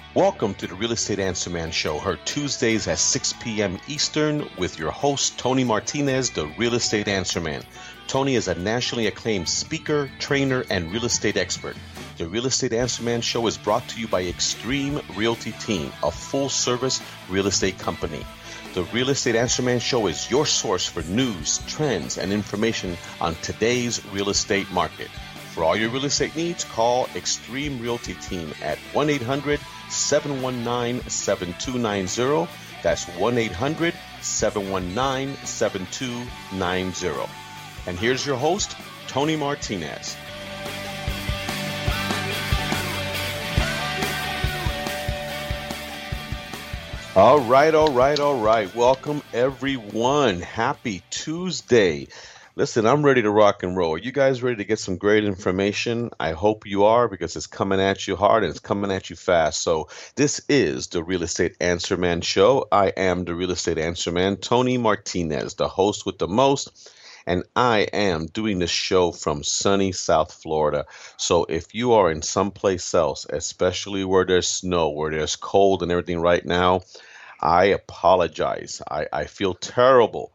Welcome to the Real Estate Answer Man Show, heard Tuesdays at 6 p.m. Eastern with your host, Tony Martinez, the Real Estate Answer Man. Tony is a nationally acclaimed speaker, trainer, and real estate expert. The Real Estate Answer Man Show is brought to you by Extreme Realty Team, a full-service real estate company. The Real Estate Answer Man Show is your source for news, trends, and information on today's real estate market. For all your real estate needs, call Extreme Realty Team at 1-800-719-7290. That's 1-800-719-7290. And here's your host, Tony Martinez. All right. Welcome, everyone. Happy Tuesday. Listen, I'm ready to rock and roll. Are you guys ready to get some great information? I hope you are, because it's coming at you hard and it's coming at you fast. So this is the Real Estate Answer Man Show. I am the Real Estate Answer Man, Tony Martinez, the host with the most. And I am doing this show from sunny South Florida. So if you are in someplace else, especially where there's snow, where there's cold and everything right now, I apologize. I feel terrible.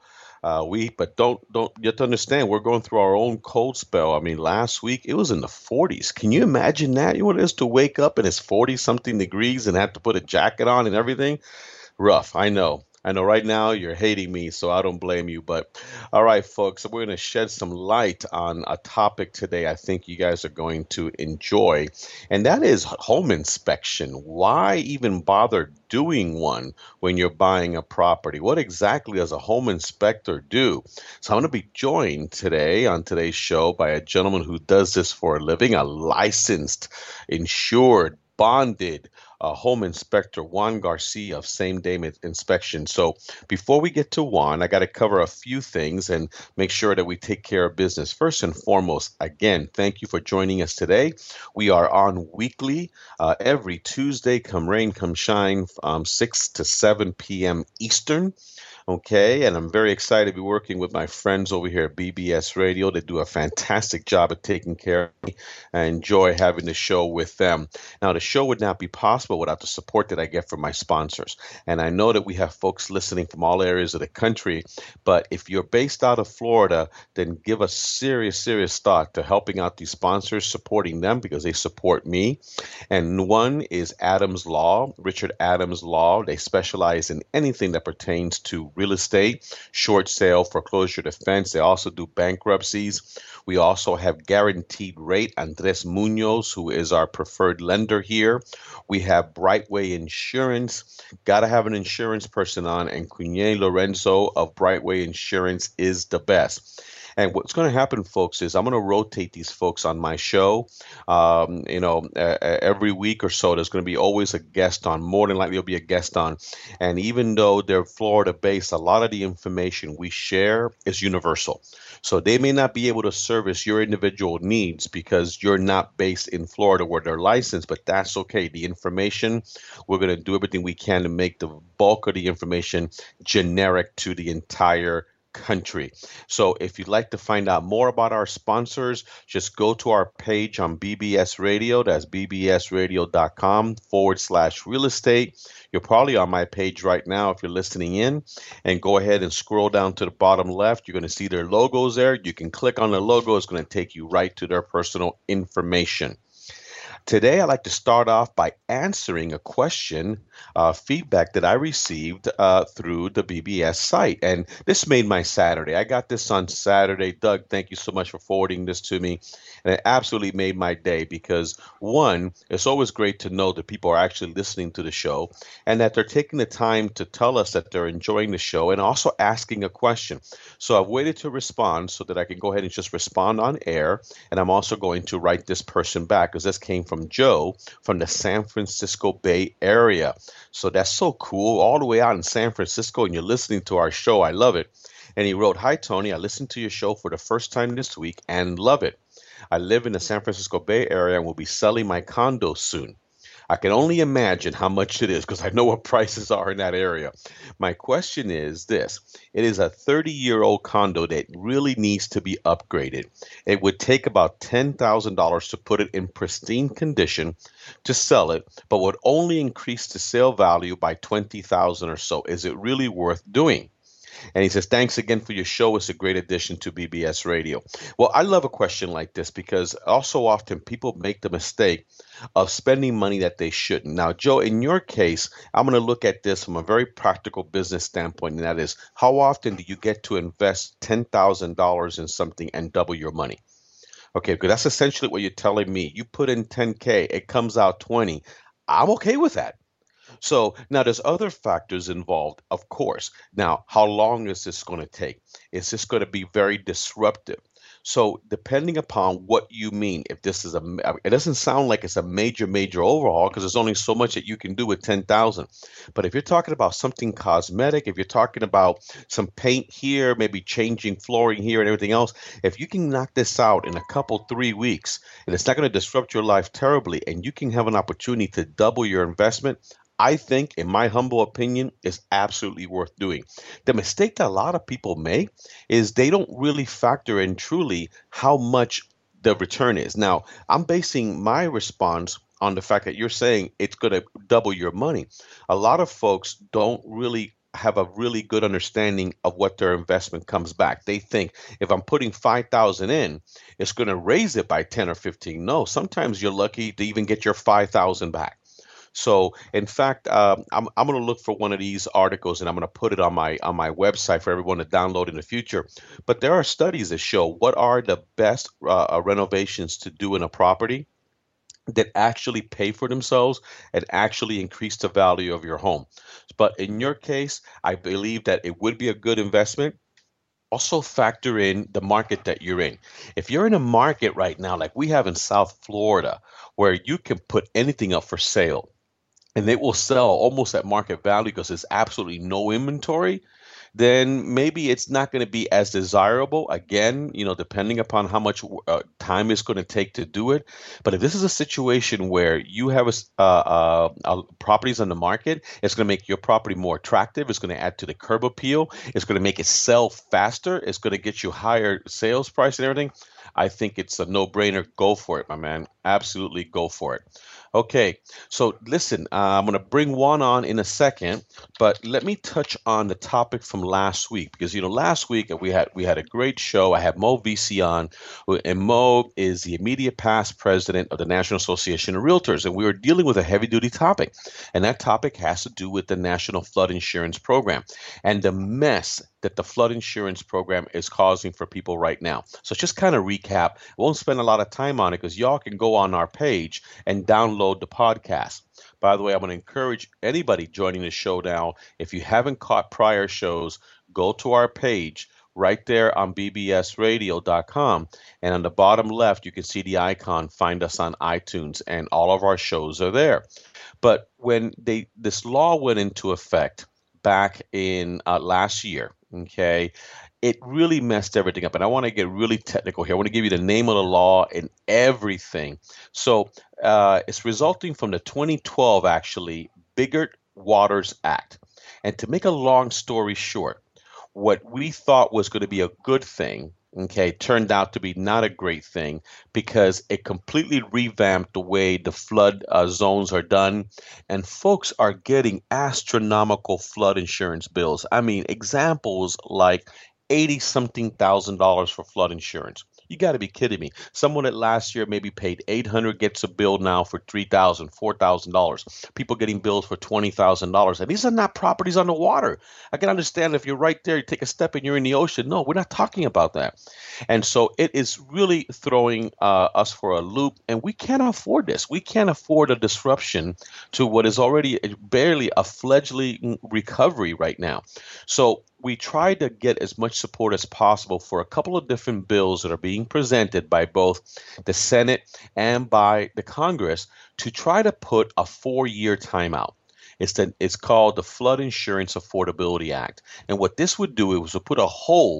But don't you have to understand, we're going through our own cold spell. I mean, last week it was in the 40s. Can you imagine that? You know what it is to wake up and it's 40 something degrees and have to put a jacket on and everything? Rough, I know. Right now you're hating me, so I don't blame you. But all right, folks, we're going to shed some light on a topic today I think you guys are going to enjoy, and that is home inspection. Why even bother doing one when you're buying a property? What exactly does a home inspector do? So I'm going to be joined today on today's show by a gentleman who does this for a living, a licensed, insured, bonded home inspector, Juan Garcia of Same Day Inspection. So before we get to Juan, I got to cover a few things and make sure that we take care of business. First and foremost, again, thank you for joining us today. We are on weekly, every Tuesday, come rain, come shine, 6 to 7 p.m. Eastern. Okay, and I'm very excited to be working with my friends over here at BBS Radio. They do a fantastic job of taking care of me. I enjoy having the show with them. Now, the show would not be possible without the support that I get from my sponsors. And I know that we have folks listening from all areas of the country, but if you're based out of Florida, then give a serious thought to helping out these sponsors, supporting them because they support me. And one is Adams Law, Richard Adams Law. They specialize in anything that pertains to real estate, short sale, foreclosure defense. They also do bankruptcies. We also have Guaranteed Rate, Andres Munoz, who is our preferred lender here. We have Brightway Insurance. Got to have an insurance person on, and Cunye Lorenzo of Brightway Insurance is the best. And what's going to happen, folks, is I'm going to rotate these folks on my show. Every week or so, there's going to be always a guest on. More than likely, there'll be a guest on. And even though they're Florida-based, a lot of the information we share is universal. So they may not be able to service your individual needs because you're not based in Florida where they're licensed, but that's okay. The information, we're going to do everything we can to make the bulk of the information generic to the entire country. So if you'd like to find out more about our sponsors, just go to our page on BBS Radio. That's bbsradio.com/real estate. You're probably on my page right now if you're listening in, and go ahead and scroll down to the bottom left. You're going to see their logos there. You can click on the logo. It's going to take you right to their personal information. Today, I'd like to start off by answering a question, feedback that I received through the BBS site. And this made my Saturday. I got this on Saturday. Doug, thank you so much for forwarding this to me. And it absolutely made my day because, one, it's always great to know that people are actually listening to the show and that they're taking the time to tell us that they're enjoying the show and also asking a question. So I've waited to respond so that I can go ahead and just respond on air. And I'm also going to write this person back because this came from Joe from the San Francisco Bay Area. So that's so cool, all the way out in San Francisco, and you're listening to our show. I love it. And he wrote, "Hi, Tony. I listened to your show for the first time this week and love it. I live in the San Francisco Bay Area and will be selling my condo soon. I can only imagine how much it is because I know what prices are in that area. My question is this. It is a 30-year-old condo that really needs to be upgraded. It would take about $10,000 to put it in pristine condition to sell it, but would only increase the sale value by 20,000 or so. Is it really worth doing? And he says, thanks again for your show. It's a great addition to BBS Radio. Well, I love a question like this because also often people make the mistake of spending money that they shouldn't. Now, Joe, in your case, I'm going to look at this from a very practical business standpoint, and that is how often do you get to invest $10,000 in something and double your money? Okay, because that's essentially what you're telling me. You put in 10K, it comes out 20. I'm okay with that. So now there's other factors involved, of course. Now, how long is this going to take? Is this going to be very disruptive? So depending upon what you mean, if this is it doesn't sound like it's a major overhaul because there's only so much that you can do with 10,000. But if you're talking about something cosmetic, if you're talking about some paint here, maybe changing flooring here and everything else, if you can knock this out in a couple, 3 weeks, and it's not going to disrupt your life terribly, and you can have an opportunity to double your investment, I think, in my humble opinion, is absolutely worth doing. The mistake that a lot of people make is they don't really factor in truly how much the return is. Now, I'm basing my response on the fact that you're saying it's going to double your money. A lot of folks don't really have a really good understanding of what their investment comes back. They think if I'm putting 5,000 in, it's going to raise it by 10 or 15. No, sometimes you're lucky to even get your 5,000 back. So, in fact, I'm going to look for one of these articles and I'm going to put it on my website for everyone to download in the future. But there are studies that show what are the best renovations to do in a property that actually pay for themselves and actually increase the value of your home. But in your case, I believe that it would be a good investment. Also factor in the market that you're in. If you're in a market right now, like we have in South Florida, where you can put anything up for sale and it will sell almost at market value because there's absolutely no inventory, then maybe it's not going to be as desirable. Again, depending upon how much time it's going to take to do it. But if this is a situation where you have properties on the market, it's going to make your property more attractive. It's going to add to the curb appeal. It's going to make it sell faster. It's going to get you higher sales price and everything. I think it's a no-brainer. Go for it, my man. Absolutely go for it. Okay, so listen, I'm going to bring Juan on in a second, but let me touch on the topic from last week because last week we had a great show. I had Mo VC on, and Mo is the immediate past president of the National Association of Realtors, and we were dealing with a heavy-duty topic, and that topic has to do with the National Flood Insurance Program and the mess that the flood insurance program is causing for people right now. So just kind of recap. I won't spend a lot of time on it because y'all can go on our page and download the podcast. By the way, I'm going to encourage anybody joining the show now, if you haven't caught prior shows, go to our page right there on bbsradio.com. And on the bottom left, you can see the icon, find us on iTunes, and all of our shows are there. But when this law went into effect back in last year, okay, it really messed everything up. And I want to get really technical here. I want to give you the name of the law and everything. So it's resulting from the 2012, actually, Biggert Waters Act. And to make a long story short, what we thought was going to be a good thing, okay, turned out to be not a great thing because it completely revamped the way the flood zones are done. And folks are getting astronomical flood insurance bills. I mean, examples like 80 something thousand dollars for flood insurance. You got to be kidding me. Someone that last year maybe paid 800 gets a bill now for $3,000, $4,000. People getting bills for $20,000. And these are not properties on the water. I can understand if you're right there, you take a step and you're in the ocean. No, we're not talking about that. And so it is really throwing us for a loop. And we can't afford this. We can't afford a disruption to what is already barely a fledgling recovery right now. So we tried to get as much support as possible for a couple of different bills that are being presented by both the Senate and by the Congress to try to put a 4-year timeout. It's called the Flood Insurance Affordability Act. And what this would do is to put a hold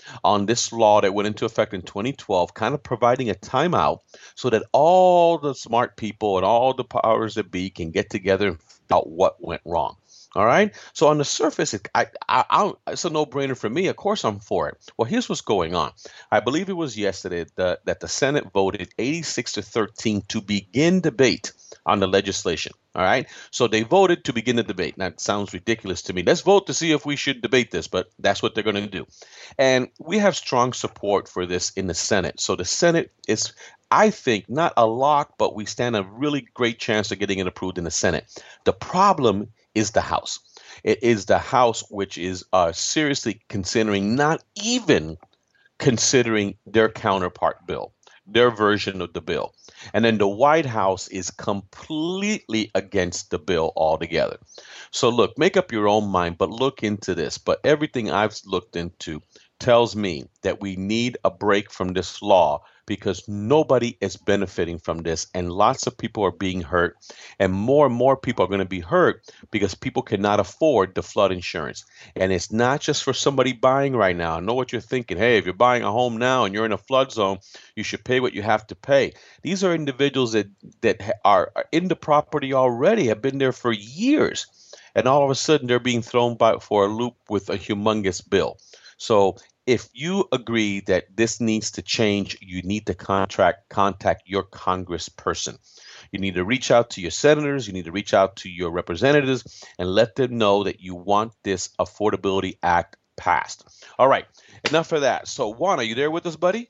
on this law that went into effect in 2012, kind of providing a timeout so that all the smart people and all the powers that be can get together and figure out what went wrong. All right. So on the surface, it's a no-brainer for me. Of course, I'm for it. Well, here's what's going on. I believe it was yesterday that the Senate voted 86-13 to begin debate on the legislation. All right. So they voted to begin the debate. That sounds ridiculous to me. Let's vote to see if we should debate this, but that's what they're going to do. And we have strong support for this in the Senate. So the Senate is, I think, not a lock, but we stand a really great chance of getting it approved in the Senate. The problem is the House. It is the House which is seriously considering, not even considering their counterpart bill, their version of the bill. And then the White House is completely against the bill altogether. So look, make up your own mind, but look into this. But everything I've looked into tells me that we need a break from this law because nobody is benefiting from this and lots of people are being hurt and more people are going to be hurt because people cannot afford the flood insurance. And it's not just for somebody buying right now. I know what you're thinking. Hey, if you're buying a home now and you're in a flood zone, you should pay what you have to pay. These are individuals that are in the property already, have been there for years, and all of a sudden they're being thrown for a loop with a humongous bill. So if you agree that this needs to change, you need to contact your congressperson. You need to reach out to your senators, you need to reach out to your representatives and let them know that you want this Affordability Act passed. All right, enough of that. So Juan, are you there with us, buddy?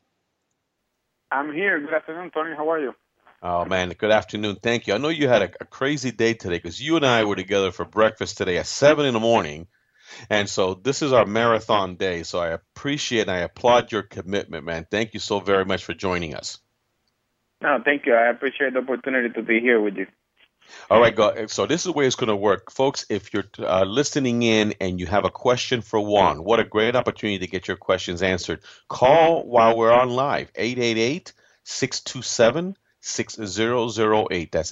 I'm here. Good afternoon, Tony. How are you? Oh man, good afternoon. Thank you. I know you had a crazy day today because you and I were together for breakfast today at 7 in the morning. And so this is our marathon day. So I appreciate and I applaud your commitment, man. Thank you so very much for joining us. No, thank you. I appreciate the opportunity to be here with you. All right, so this is the way it's going to work. Folks, if you're listening in and you have a question for Juan, what a great opportunity to get your questions answered. Call while we're on live, 888-627-6008. That's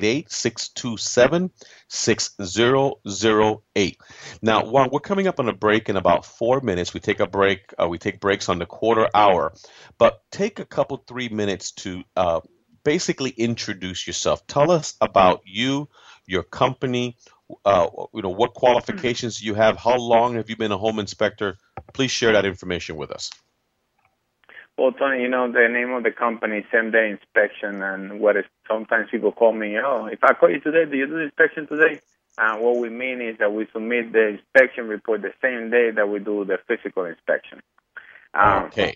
888-627-6008. Now, Juan, we're coming up on a break in about 4 minutes. We take a break. We take breaks on the quarter hour. But take a couple, 3 minutes to basically introduce yourself. Tell us about you, your company, what qualifications you have, how long have you been a home inspector? Please share that information with us. Well, Tony, the name of the company is Same Day Inspection, and sometimes people call me, if I call you today, do you do the inspection today? What we mean is that we submit the inspection report the same day that we do the physical inspection. Okay.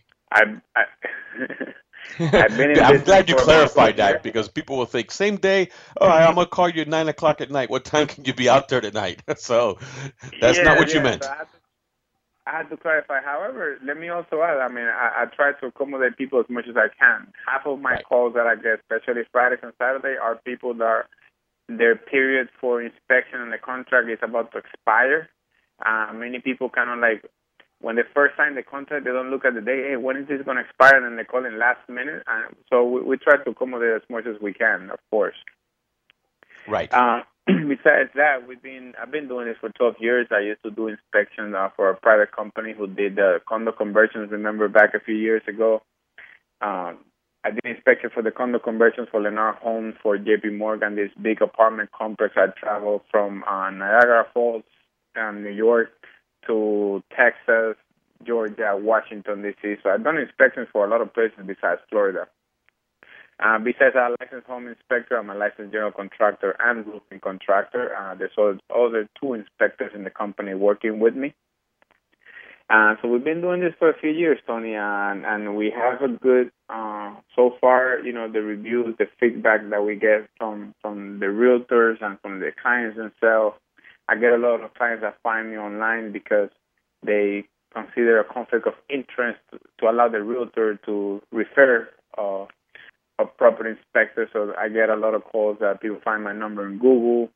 I've been in I'm glad you for clarified that because people will think same day. Oh, I'm gonna call you at 9 o'clock at night. What time can you be out there tonight? So that's not what you meant. So I had to clarify. However, let me also add. I try to accommodate people as much as I can. Half of my calls that I get, especially Fridays and Saturday, are people that their period for inspection and the contract is about to expire. Many people kind of like, when they first sign the contract, they don't look at the day, hey, when is this going to expire? And then they call in last minute. So we try to accommodate as much as we can, of course. Right. Besides that, I've been doing this for 12 years. I used to do inspections for a private company who did condo conversions. Remember back a few years ago, I did inspection for the condo conversions for Lennar Homes for J.P. Morgan, this big apartment complex. I traveled from Niagara Falls, New York, to Texas, Georgia, Washington, D.C. So I've done inspections for a lot of places besides Florida. Besides a licensed home inspector, I'm a licensed general contractor and roofing contractor. There's other two inspectors in the company working with me. So we've been doing this for a few years, Tony, and we have a good, so far, the reviews, the feedback that we get from the realtors and from the clients themselves. I get a lot of clients that find me online because they consider a conflict of interest to allow the realtor to refer a property inspector. So I get a lot of calls that people find my number in Google.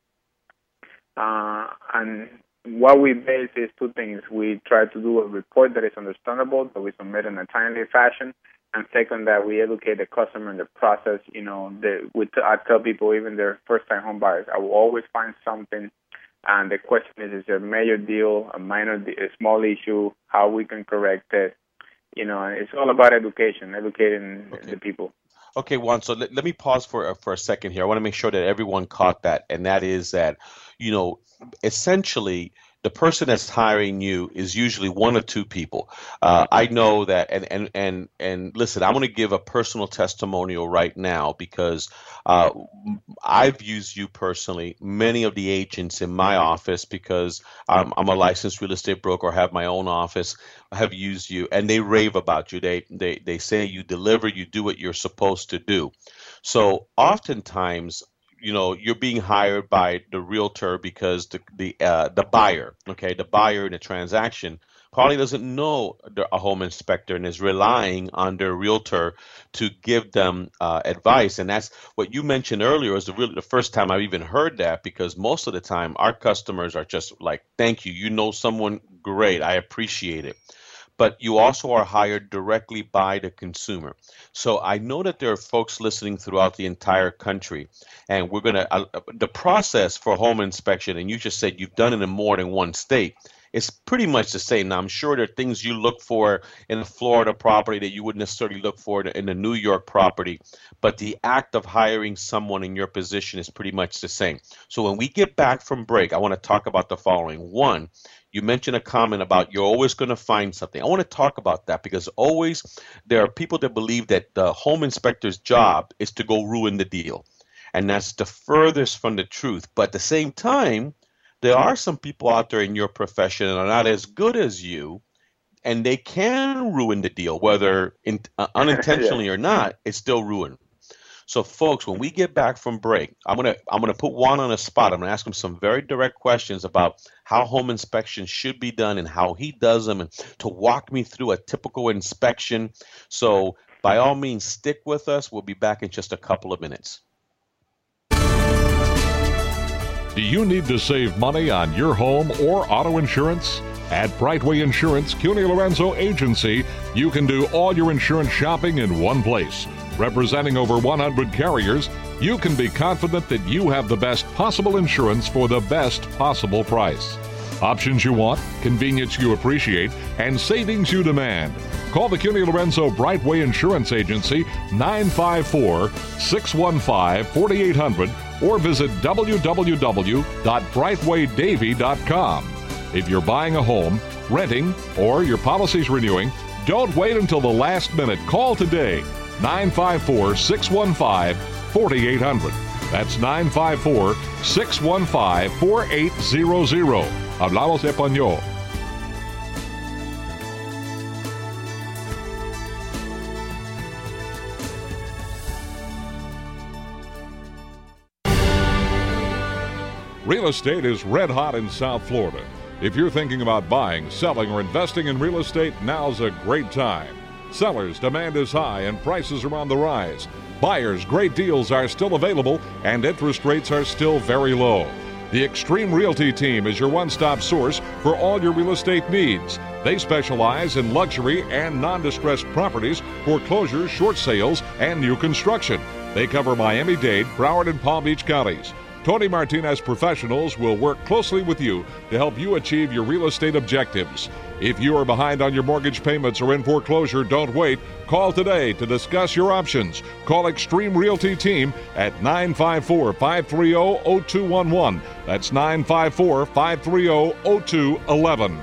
And what we base is two things. We try to do a report that is understandable, that we submit in a timely fashion. And second, that we educate the customer in the process. I tell people, even their first-time home buyers, I will always find something. And the question is it a major deal, a minor, a small issue, how we can correct it? It's all about educating Okay. the people. Okay, Juan. So let me pause for a second here. I want to make sure that everyone caught that, and that is that, you know, essentially the person that's hiring you is usually one or two people. I know that, and listen, I'm going to give a personal testimonial right now because uh, I've used you personally, many of the agents in my office because I'm a licensed real estate broker, have my own office, have used you, and they rave about you. They say you deliver, you do what you're supposed to do. So oftentimes, you're being hired by the realtor because the buyer, okay, the buyer in the transaction probably doesn't know a home inspector and is relying on their realtor to give them advice. And that's what you mentioned earlier is really the first time I've even heard that because most of the time our customers are just like, thank you. You know someone great. I appreciate it, but you also are hired directly by the consumer. So I know that there are folks listening throughout the entire country, and we're going to, the process for home inspection, and you just said you've done it in more than one state. It's pretty much the same. Now, I'm sure there are things you look for in a Florida property that you wouldn't necessarily look for in a New York property, but the act of hiring someone in your position is pretty much the same. So when we get back from break, I want to talk about the following. One, you mentioned a comment about you're always going to find something. I want to talk about that because always there are people that believe that the home inspector's job is to go ruin the deal. And that's the furthest from the truth. But at the same time, there are some people out there in your profession that are not as good as you, and they can ruin the deal, whether Yeah. unintentionally or not, it's still ruined. So, folks, when we get back from break, I'm gonna put Juan on a spot. I'm gonna ask him some very direct questions about how home inspections should be done and how he does them, and to walk me through a typical inspection. So, by all means, stick with us. We'll be back in just a couple of minutes. Do you need to save money on your home or auto insurance? At Brightway Insurance CUNY Lorenzo Agency, you can do all your insurance shopping in one place. Representing over 100 carriers, you can be confident that you have the best possible insurance for the best possible price. Options you want, convenience you appreciate, and savings you demand. Call the CUNY Lorenzo Brightway Insurance Agency 954-615-4800 or visit www.brightwaydavy.com. If you're buying a home, renting, or your policy's renewing, don't wait until the last minute. Call today, 954-615-4800. That's 954-615-4800. Hablamos español. Real estate is red hot in South Florida. If you're thinking about buying, selling, or investing in real estate, now's a great time. Sellers' demand is high and prices are on the rise. Buyers' great deals are still available and interest rates are still very low. The Extreme Realty team is your one-stop source for all your real estate needs. They specialize in luxury and non-distressed properties, foreclosures, short sales, and new construction. They cover Miami-Dade, Broward, and Palm Beach counties. Tony Martinez professionals will work closely with you to help you achieve your real estate objectives. If you are behind on your mortgage payments or in foreclosure, don't wait. Call today to discuss your options. Call Extreme Realty Team at 954-530-0211. That's 954-530-0211.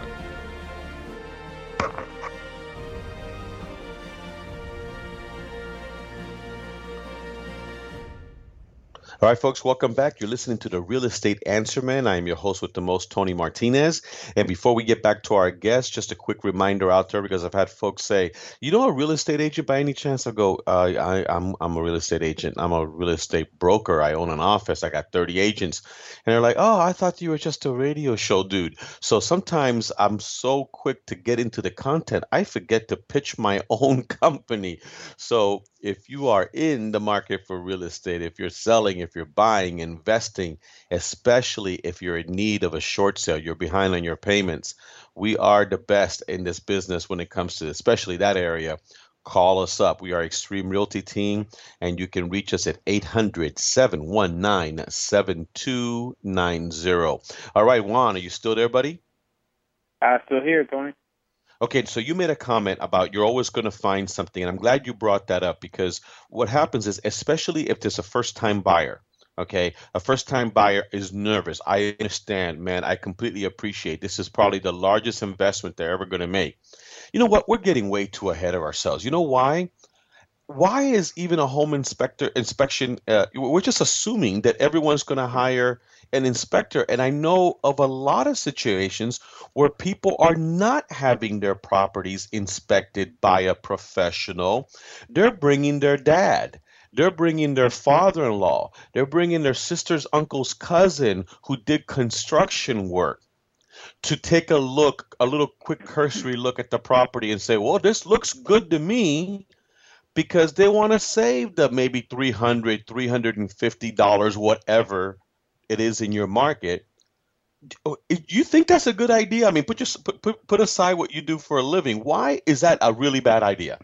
All right, folks, welcome back. You're listening to the Real Estate Answer Man. I am your host with the most, Tony Martinez. And before we get back to our guest, just a quick reminder out there because I've had folks say, "You know a real estate agent by any chance?" I go, I'm a real estate agent. I'm a real estate broker. I own an office. I got 30 agents." And they're like, "Oh, I thought you were just a radio show dude." So sometimes I'm so quick to get into the content, I forget to pitch my own company. So if you are in the market for real estate, if you're selling, if you're buying, investing, especially if you're in need of a short sale, you're behind on your payments, we are the best in this business when it comes to especially that area. Call us up. We are Extreme Realty Team, and you can reach us at 800-719-7290. All right, Juan, are you still there, buddy? Still here, Tony. Okay, so you made a comment about you're always going to find something, and I'm glad you brought that up because what happens is, especially if there's a first-time buyer, okay, a first-time buyer is nervous. I understand, man. I completely appreciate this is probably the largest investment they're ever going to make. You know what? We're getting way too ahead of ourselves. You know why? Why is even a home inspector inspection we're just assuming that everyone's going to hire an inspector, and I know of a lot of situations where people are not having their properties inspected by a professional. They're bringing their dad, they're bringing their father-in-law, they're bringing their sister's uncle's cousin who did construction work to take a look, a little quick cursory look at the property and say, well, this looks good to me, because they want to save the maybe $350, whatever it is in your market. You think that's a good idea? I mean, put aside what you do for a living. Why is that a really bad idea?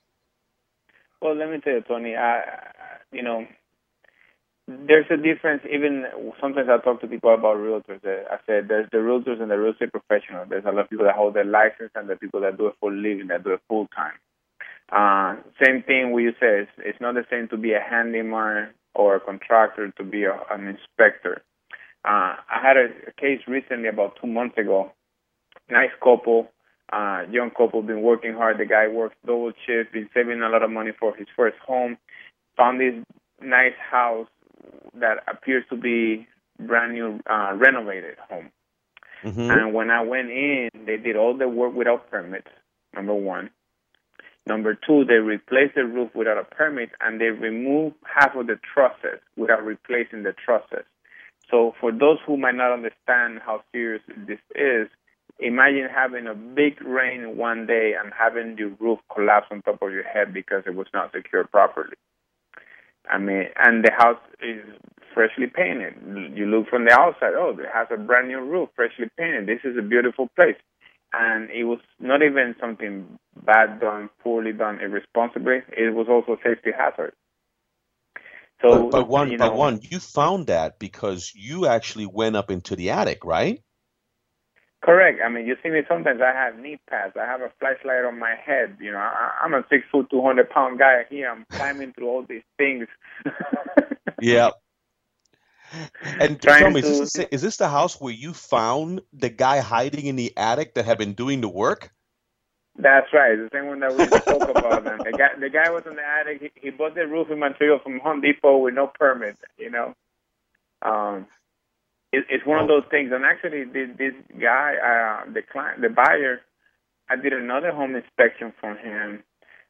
Well, let me tell you, Tony. You know, there's a difference. Even sometimes I talk to people about realtors. I said there's the realtors and the real estate professionals. There's a lot of people that hold their license and the people that do it for a living, that do it full time. Same thing we say. It's not the same to be a handyman or a contractor to be an inspector. I had a case recently about 2 months ago. Nice couple, young couple, been working hard. The guy works double shift, been saving a lot of money for his first home. Found this nice house that appears to be brand new, renovated home. Mm-hmm. And when I went in, they did all the work without permits, number one. Number two, they replaced the roof without a permit, and they removed half of the trusses without replacing the trusses. So for those who might not understand how serious this is, imagine having a big rain one day and having your roof collapse on top of your head because it was not secured properly. I mean, and the house is freshly painted. You look from the outside, oh, it has a brand new roof, freshly painted. This is a beautiful place. And it was not even something bad done, poorly done, irresponsibly. It was also a safety hazard. So, but you found that because you actually went up into the attic, right? Correct. I mean, you see me sometimes. I have knee pads. I have a flashlight on my head. You know, I'm a 6 foot, 200-pound guy here. I'm climbing through all these things. Yeah. And tell me, is this the house where you found the guy hiding in the attic that had been doing the work? That's right. The same one that we spoke about. And the guy was in the attic. He bought the roofing material from Home Depot with no permit. You know, it's one of those things. And actually, this guy, the buyer, I did another home inspection for him.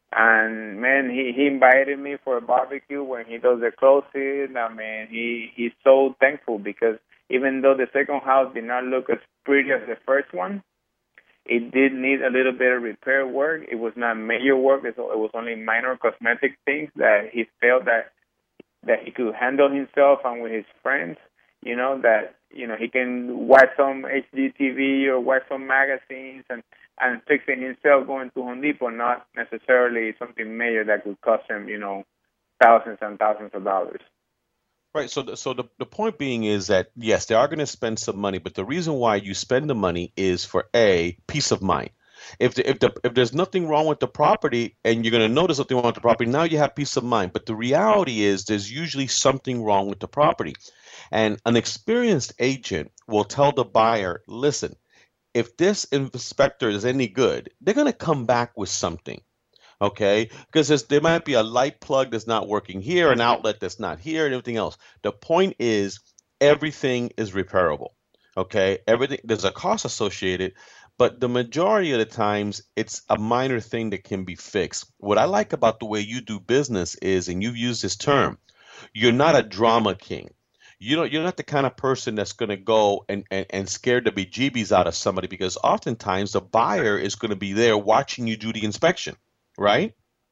And man, he invited me for a barbecue when he does the closing. I mean, he's so thankful because even though the second house did not look as pretty as the first one, it did need a little bit of repair work. It was not major work. It was only minor cosmetic things that he felt that he could handle himself and with his friends. You know, that he can watch some HGTV or watch some magazines and fix it himself going to Home Depot, not necessarily something major that could cost him, thousands and thousands of dollars. Right. So the point being is that, yes, they are going to spend some money, but the reason why you spend the money is for peace of mind. If there's nothing wrong with the property and you're going to notice something wrong with the property, now you have peace of mind. But the reality is there's usually something wrong with the property. And an experienced agent will tell the buyer, listen, if this inspector is any good, they're going to come back with something, okay? Because there might be a light plug that's not working here, an outlet that's not here, and everything else. The point is everything is repairable, okay? There's a cost associated, but the majority of the times it's a minor thing that can be fixed. What I like about the way you do business is, and you've used this term, you're not a drama king. You're not the kind of person that's going to go and scare the bejeebies out of somebody, because oftentimes the buyer is going to be there watching you do the inspection, right?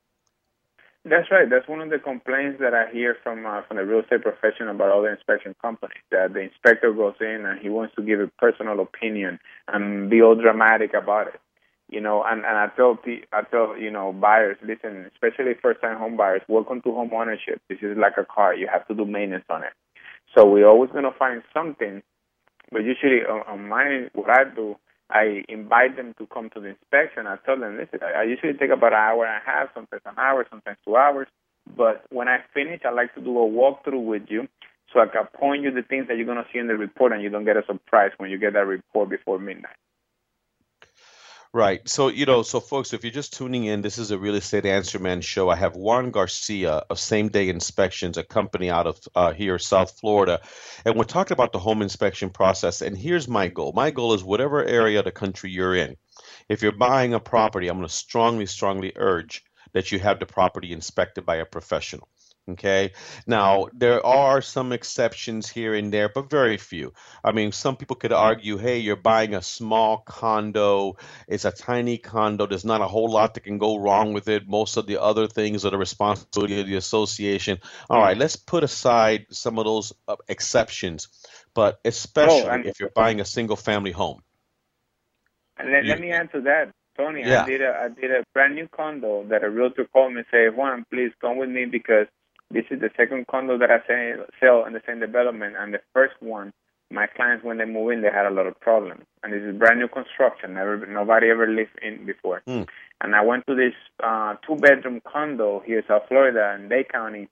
That's right. That's one of the complaints that I hear from the real estate profession about all the inspection companies, that the inspector goes in and he wants to give a personal opinion and be all dramatic about it. And I tell buyers, listen, especially first-time home buyers, welcome to home ownership. This is like a car. You have to do maintenance on it. So we're always going to find something, but usually what I do I invite them to come to the inspection. I tell them, listen, I usually take about an hour and a half, sometimes an hour, sometimes 2 hours. But when I finish, I like to do a walkthrough with you so I can point you the things that you're going to see in the report, and you don't get a surprise when you get that report before midnight. Right. So, so folks, if you're just tuning in, this is a Real Estate Answer Man show. I have Juan Garcia of Same Day Inspections, a company out of here, South Florida. And we're talking about the home inspection process. And here's my goal. My goal is whatever area of the country you're in. If you're buying a property, I'm going to strongly urge that you have the property inspected by a professional. Okay. Now, there are some exceptions here and there, but very few. I mean, some people could argue, hey, you're buying a small condo. It's a tiny condo. There's not a whole lot that can go wrong with it. Most of the other things are the responsibility of the association. All right, let's put aside some of those exceptions, but especially if you're buying a single family home. And let me answer that, Tony. Yeah. I did a brand new condo that a realtor called me and said, Juan, please come with me because this is the second condo that I sell in the same development, and the first one, my clients, when they move in, they had a lot of problems. And this is brand new construction. Nobody ever lived in before. And I went to this 2-bedroom condo here in South Florida in Dade County,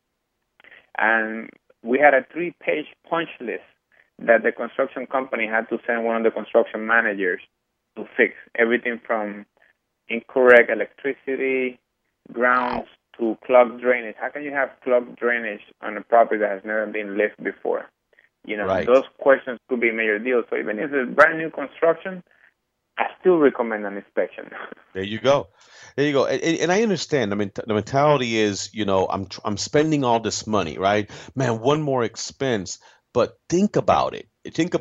and we had a 3-page punch list that the construction company had to send one of the construction managers to fix everything from incorrect electricity, grounds, to clogged drainage. How can you have clogged drainage on a property that has never been lived before? Right. Those questions could be major deals. So even if it's brand new construction, I still recommend an inspection. There you go. And I understand. I mean, the mentality is, I'm spending all this money, right? Man, one more expense. But think about it.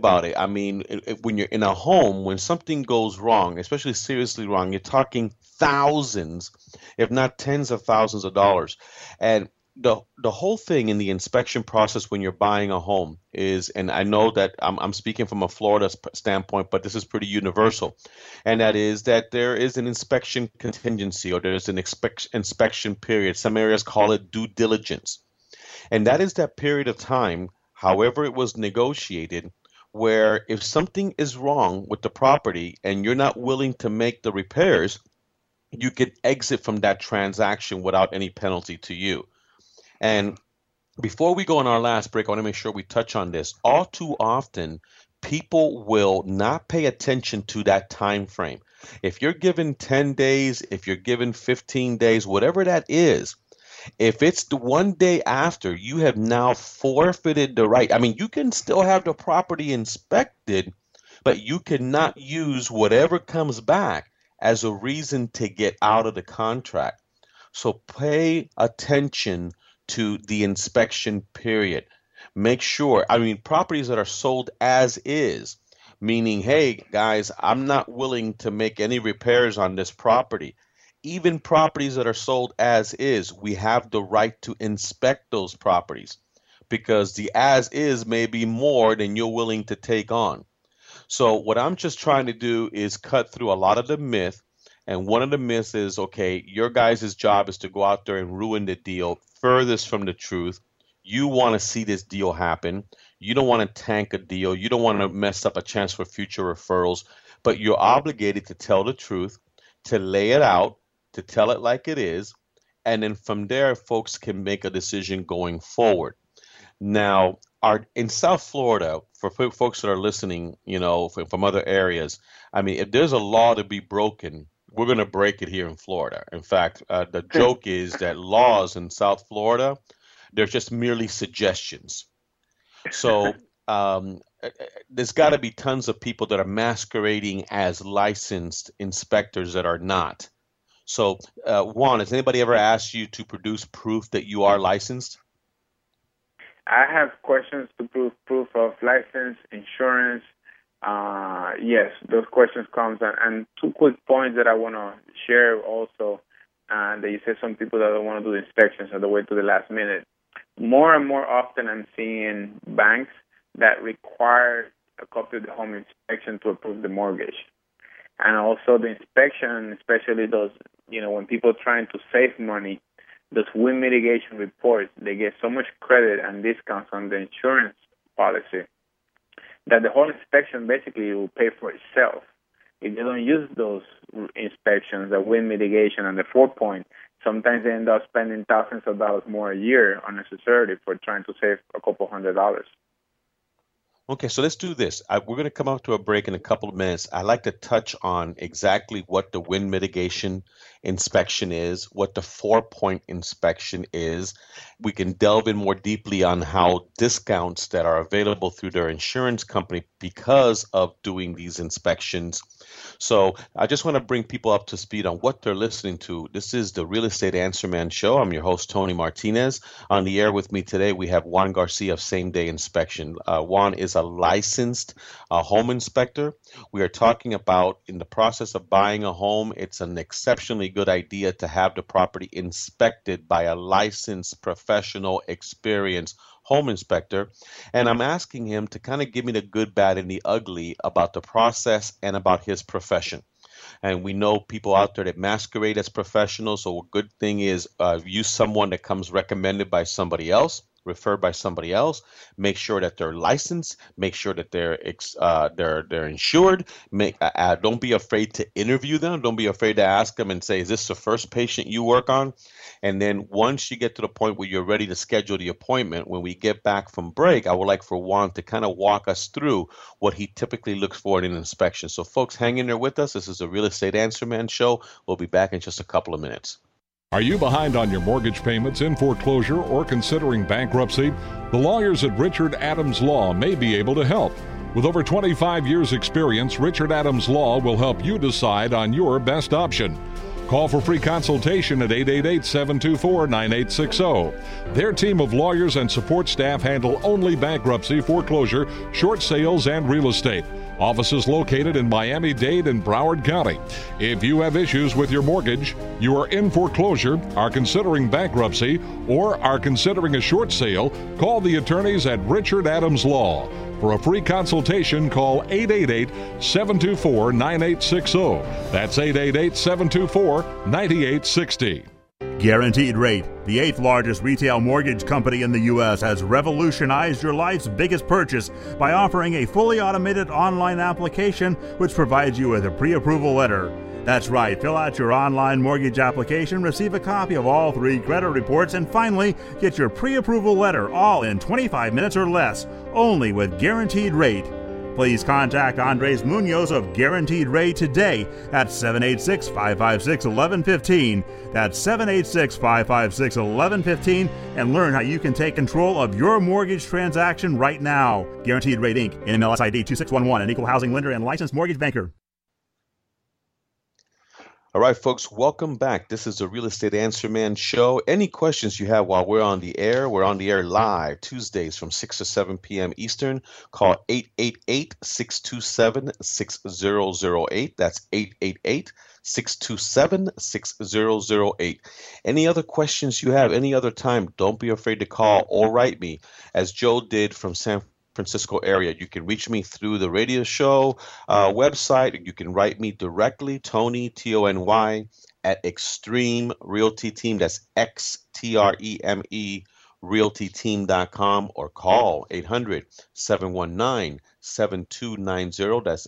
I mean, when you're in a home, when something goes wrong, especially seriously wrong, you're talking thousands, if not tens of thousands of dollars. And the whole thing in the inspection process when you're buying a home is, and I know that I'm speaking from a Florida standpoint, but this is pretty universal, and that is that there is an inspection contingency, or there's an inspection period. Some areas call it due diligence. And that is that period of time, however it was negotiated, where if something is wrong with the property and you're not willing to make the repairs, you could exit from that transaction without any penalty to you. And before we go on our last break, I want to make sure we touch on this. All too often, people will not pay attention to that time frame. If you're given 10 days, if you're given 15 days, whatever that is, if it's the one day after, you have now forfeited the right. I mean, you can still have the property inspected, but you cannot use whatever comes back as a reason to get out of the contract. So pay attention to the inspection period. Make sure, properties that are sold as is, meaning, hey, guys, I'm not willing to make any repairs on this property. Even properties that are sold as is, we have the right to inspect those properties because the as is may be more than you're willing to take on. So what I'm just trying to do is cut through a lot of the myth. And one of the myths is, okay, your guys' job is to go out there and ruin the deal furthest from the truth. You want to see this deal happen. You don't want to tank a deal. You don't want to mess up a chance for future referrals, but you're obligated to tell the truth, to lay it out, to tell it like it is, and then from there, folks can make a decision going forward. Now, in South Florida, for folks that are listening, from other areas, if there's a law to be broken, we're going to break it here in Florida. In fact, the joke is that laws in South Florida, they're just merely suggestions. So there's got to be tons of people that are masquerading as licensed inspectors that are not. So, Juan, has anybody ever asked you to produce proof that you are licensed? I have questions to proof of license, insurance. Yes, those questions come. And 2 quick points that I want to share also, that you said some people that don't want to do the inspections all the way to the last minute. More and more often I'm seeing banks that require a copy of the home inspection to approve the mortgage. And also the inspection, especially those, when people are trying to save money, those wind mitigation reports, they get so much credit and discounts on the insurance policy that the whole inspection basically will pay for itself. if they don't use those inspections, the wind mitigation and the 4-point, sometimes they end up spending thousands of dollars more a year unnecessarily for trying to save a couple $100s. Okay, so let's do this. We're going to come up to a break in a couple of minutes. I'd like to touch on exactly what the wind mitigation inspection is, what the 4-point inspection is. We can delve in more deeply on how discounts that are available through their insurance company because of doing these inspections. So I just want to bring people up to speed on what they're listening to. This is the Real Estate Answer Man Show. I'm your host, Tony Martinez. On the air with me today, we have Juan Garcia of Same Day Inspection. Juan is a licensed home inspector. We are talking about in the process of buying a home, it's an exceptionally good idea to have the property inspected by a licensed, professional, experienced home inspector. And I'm asking him to kind of give me the good, bad, and the ugly about the process and about his profession. And we know people out there that masquerade as professionals. So a good thing is use someone that comes recommended by somebody else, referred by somebody else. Make sure that they're licensed. Make sure that they're insured. Don't be afraid to interview them. Don't be afraid to ask them and say, "Is this the first patient you work on?" And then once you get to the point where you're ready to schedule the appointment, when we get back from break, I would like for Juan to kind of walk us through what he typically looks for in an inspection. So folks, hang in there with us. This is a Real Estate Answer Man Show. We'll be back in just a couple of minutes. Are you behind on your mortgage payments, in foreclosure, or considering bankruptcy? The lawyers at Richard Adams Law may be able to help. With over 25 years' experience, Richard Adams Law will help you decide on your best option. Call for free consultation at 888-724-9860. Their team of lawyers and support staff handle only bankruptcy, foreclosure, short sales, and real estate. Offices located in Miami-Dade and Broward County. If you have issues with your mortgage, you are in foreclosure, are considering bankruptcy, or are considering a short sale, call the attorneys at Richard Adams Law. For a free consultation, call 888-724-9860. That's 888-724-9860. Guaranteed Rate, the 8th largest retail mortgage company in the U.S., has revolutionized your life's biggest purchase by offering a fully automated online application which provides you with a pre-approval letter. That's right, fill out your online mortgage application, receive a copy of all 3 credit reports, and finally get your pre-approval letter all in 25 minutes or less, only with Guaranteed Rate. Please contact Andres Munoz of Guaranteed Rate today at 786-556-1115. That's 786-556-1115, and learn how you can take control of your mortgage transaction right now. Guaranteed Rate, Inc., NMLS ID 2611, an equal housing lender and licensed mortgage banker. All right, folks, welcome back. This is the Real Estate Answer Man Show. Any questions you have while we're on the air live Tuesdays from 6 to 7 p.m. Eastern. Call 888-627-6008. That's 888-627-6008. Any other questions you have, any other time, don't be afraid to call or write me, as Joe did from San Francisco area. You can reach me through the radio show website. You can write me directly, Tony, Tony, at Extreme Realty Team. That's XTREME realtyteam.com, or call 800-719-7290. That's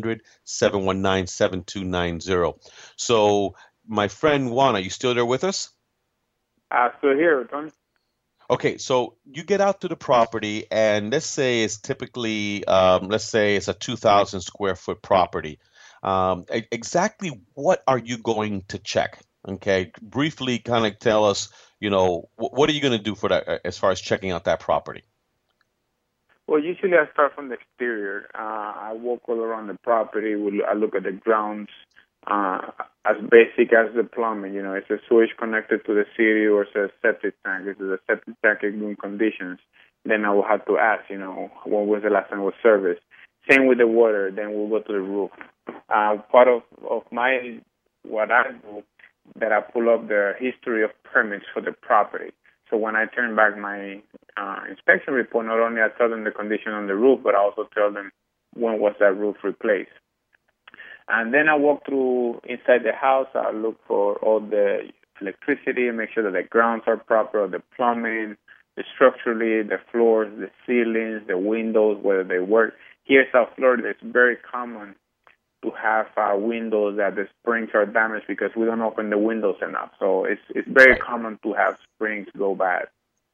800-719-7290. So, my friend Juan, are you still there with us? I'm still here, Tony. Okay, so you get out to the property, and let's say it's typically, let's say it's a 2,000 square foot property. Exactly what are you going to check? Okay, briefly kind of tell us, what are you going to do for that as far as checking out that property? Well, usually I start from the exterior. I walk all around the property. I look at the grounds. As basic as the plumbing, it's a sewage connected to the city, or it's a septic tank. Is the septic tank in good conditions? Then I will have to ask, when was the last time it was serviced? Same with the water. Then we'll go to the roof. Part of what I do, that I pull up the history of permits for the property. So when I turn back my inspection report, not only I tell them the condition on the roof, but I also tell them when was that roof replaced. And then I walk through inside the house. I look for all the electricity and make sure that the grounds are proper, the plumbing, the structurally, the floors, the ceilings, the windows, whether they work. Here in South Florida, it's very common to have windows that the springs are damaged because we don't open the windows enough. So it's very common to have springs go bad.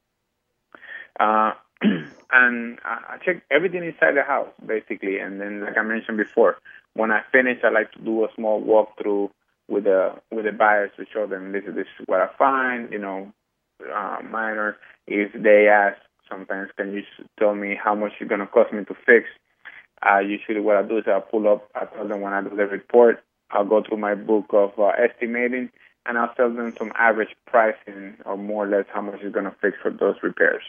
And I check everything inside the house basically, and then like I mentioned before, when I finish, I like to do a small walkthrough with the buyers to show them this is what I find. Minor. If they ask sometimes, can you tell me how much it's going to cost me to fix? Usually what I do is I tell them when I do the report, I'll go through my book of estimating, and I'll tell them some average pricing or more or less how much it's going to fix for those repairs.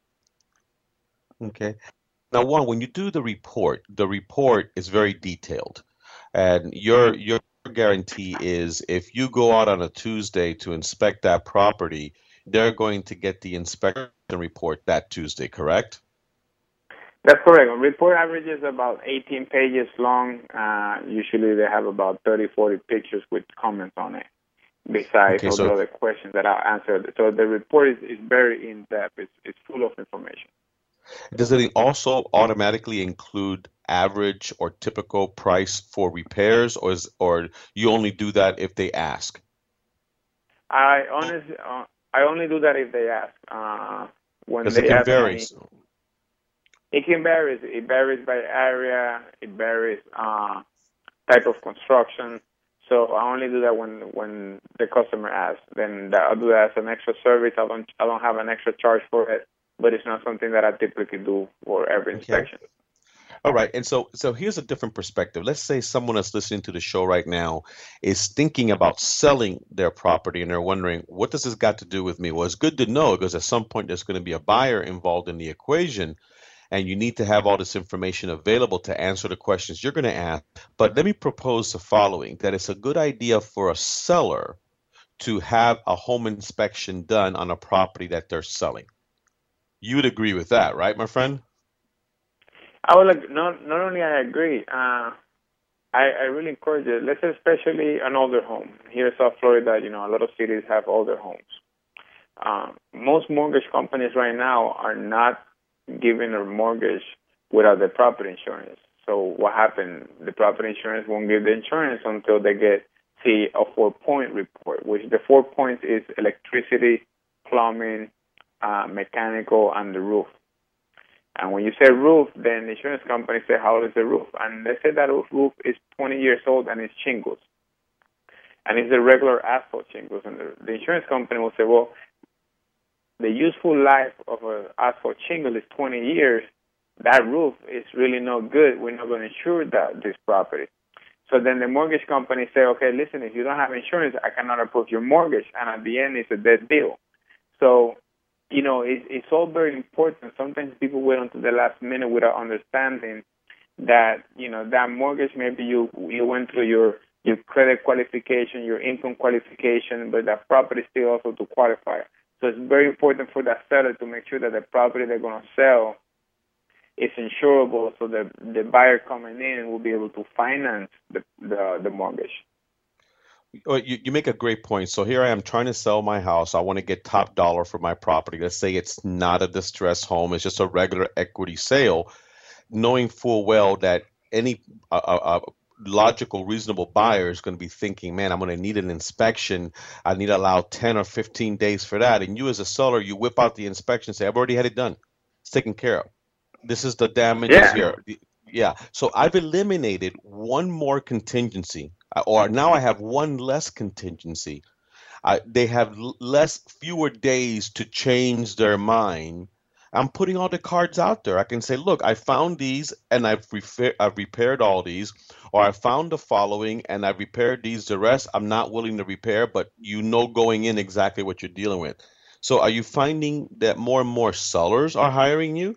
Okay. Now, Juan, when you do the report is very detailed, and your guarantee is if you go out on a Tuesday to inspect that property, they're going to get the inspection report that Tuesday, correct? That's correct. A report average is about 18 pages long. Usually they have about 30, 40 pictures with comments on it, besides all the other questions that I'll answer. So the report is very in-depth. It's full of information. Does it also automatically include average or typical price for repairs, or you only do that if they ask? I only do that if they ask. When they can ask vary. me, it can vary. It varies by area. It varies type of construction. So I only do that when the customer asks. Then I'll do that as an extra service. I don't have an extra charge for it, but it's not something that I typically do for every inspection. All right, and so here's a different perspective. Let's say someone that's listening to the show right now is thinking about selling their property, and they're wondering, what does this got to do with me? Well, it's good to know, because at some point there's going to be a buyer involved in the equation, and you need to have all this information available to answer the questions you're going to ask. But let me propose the following, that it's a good idea for a seller to have a home inspection done on a property that they're selling. You would agree with that, right, my friend? I would not only I agree. I really encourage it. Let's say especially an older home. Here in South Florida, a lot of cities have older homes. Most mortgage companies right now are not giving a mortgage without the property insurance. So what happened? The property insurance won't give the insurance until they see a 4-point report, which the 4 points is electricity, plumbing, mechanical, and the roof. And when you say roof, then the insurance company say, how old is the roof? And they say that roof is 20 years old and it's shingles. And it's the regular asphalt shingles. And the insurance company will say, well, the useful life of an asphalt shingle is 20 years. That roof is really no good. We're not going to insure this property. So then the mortgage company say, okay, listen, if you don't have insurance, I cannot approve your mortgage. And at the end, it's a dead deal. So it's all very important. Sometimes people wait until the last minute without understanding that, that mortgage, maybe you went through your credit qualification, your income qualification, but that property still also to qualify. So it's very important for that seller to make sure that the property they're going to sell is insurable, so the buyer coming in will be able to finance the mortgage. You make a great point. So here I am trying to sell my house. I want to get top dollar for my property. Let's say it's not a distressed home. It's just a regular equity sale, knowing full well that any logical, reasonable buyer is going to be thinking, man, I'm going to need an inspection. I need to allow 10 or 15 days for that. And you as a seller, you whip out the inspection and say, I've already had it done. It's taken care of. This is the damages here. Yeah. So I've eliminated one more contingency, or now I have one less contingency. They have fewer days to change their mind. I'm putting all the cards out there. I can say, look, I found these and I've repaired all these, or I found the following and I've repaired these. The rest I'm not willing to repair, but going in exactly what you're dealing with. So are you finding that more and more sellers are hiring you?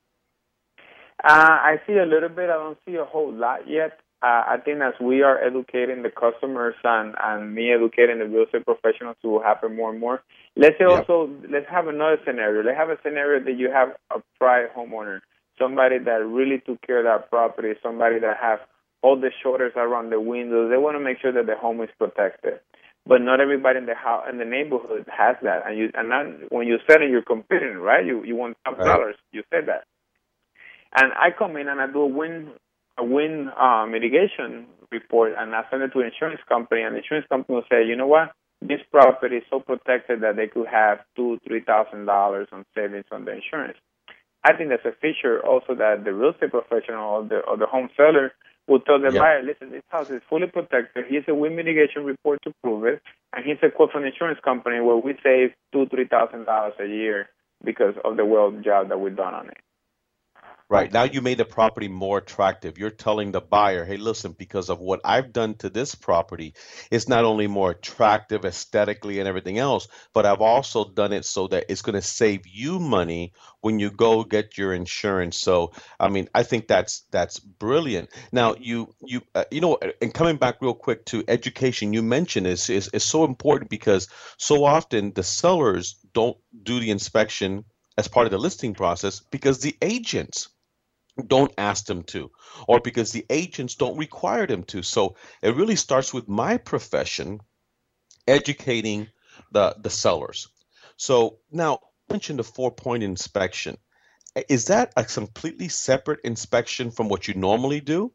I see a little bit. I don't see a whole lot yet. I think as we are educating the customers and me educating the real estate professionals, will happen more and more. Let's say also, let's have another scenario. Let's have a scenario that you have a private homeowner, somebody that really took care of that property, somebody that have all the shutters around the windows. They want to make sure that the home is protected. But not everybody in the house, in the neighborhood has that. And when you said it, you're competing, right? You want top dollars. You said that. And I come in and I do a wind mitigation report, and I send it to the insurance company, and the insurance company will say, you know what, this property is so protected that they could have $2,000-$3,000 on savings on the insurance. I think that's a feature also that the real estate professional or the home seller will tell the buyer, listen, this house is fully protected. Here's a wind mitigation report to prove it, and here's a quote from the insurance company where we save $2,000-$3,000 a year because of the well job that we've done on it. Right. Now you made the property more attractive. You're telling the buyer, hey, listen, because of what I've done to this property, it's not only more attractive aesthetically and everything else, but I've also done it so that it's going to save you money when you go get your insurance. So, I mean, I think that's brilliant. Now, you know, and coming back real quick to education, you mentioned is so important because so often the sellers don't do the inspection as part of the listing process because the agents don't ask them to, or because the agents don't require them to. So it really starts with my profession educating the sellers. So now, you mentioned the 4-point inspection. Is that a completely separate inspection from what you normally do?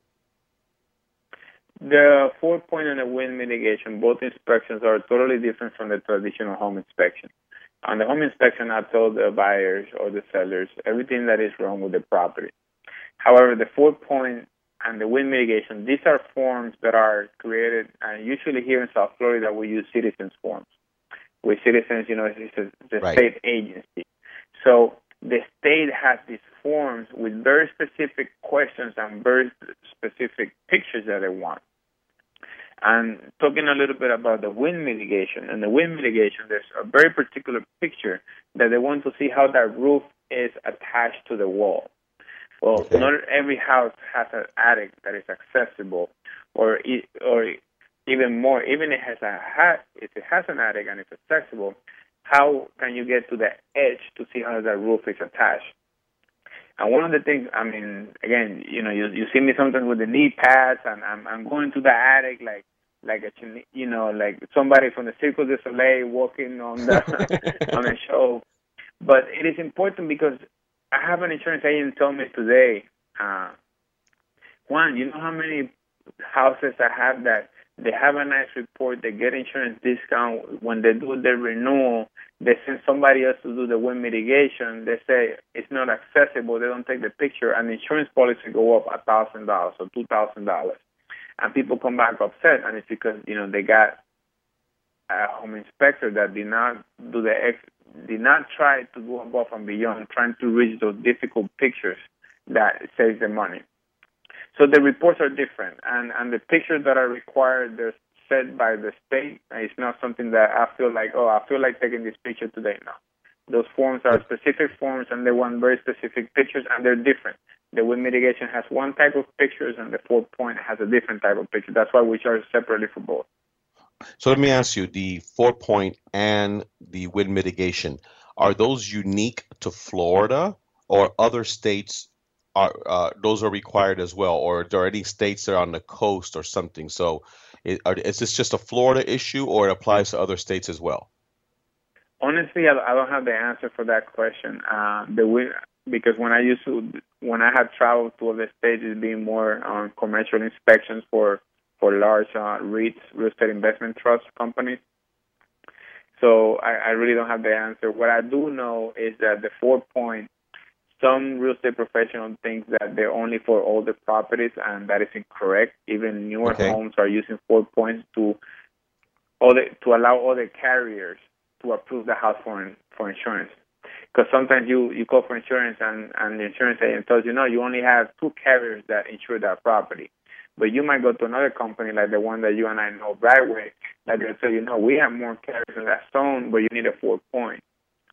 The 4-point and the wind mitigation, both inspections are totally different from the traditional home inspection. On the home inspection, I told the buyers or the sellers everything that is wrong with the property. However, the 4-point and the wind mitigation, these are forms that are created, and usually here in South Florida, we use citizens forms. With citizens, you know, it's the Right. state agency. So the state has these forms with very specific questions and very specific pictures that they want. And talking a little bit about the wind mitigation, and the wind mitigation, there's a very particular picture that they want to see how that roof is attached to the wall. Well, not every house has an attic that is accessible, or even more, even if it has an attic and it's accessible, how can you get to the edge to see how that roof is attached? And one of the things, I mean, again, you know, you see me sometimes with the knee pads, and I'm going to the attic like somebody from the Cirque du Soleil walking on the on a show. But it is important because I have an insurance agent tell me today, Juan, you know how many houses I have that they have a nice report, they get insurance discount. When they do the renewal, they send somebody else to do the wind mitigation. They say it's not accessible. They don't take the picture, and the insurance policy go up $1,000 or $2,000. And people come back upset, and it's because, you know, they got a home inspector that did not try to go above and beyond, trying to reach those difficult pictures that saves the money. So the reports are different, and the pictures that are required, they're set by the state. It's not something that I feel like taking this picture today. No. Those forms are specific forms, and they want very specific pictures, and they're different. The wind mitigation has one type of pictures, and the 4-point has a different type of picture. That's why we charge separately for both. So let me ask you, the 4-point and the wind mitigation, are those unique to Florida, or other states those are required as well, or are there any states that are on the coast or something? So is this just a Florida issue, or it applies to other states as well? Honestly, I don't have the answer for that question. Because when I had traveled to other states, it's been more on commercial inspections for large REITs, real estate investment trust companies. So I really don't have the answer. What I do know is that the 4-point, some real estate professionals think that they're only for older properties, and that is incorrect. Even newer homes are using 4 points to allow other carriers to approve the house for insurance. Because sometimes you call for insurance, and the insurance agent tells you, no, you only have 2 carriers that insure that property. But you might go to another company like the one that you and I know, Brightway, that they'll tell you, no, we have more carriers in that zone, but you need a 4-point.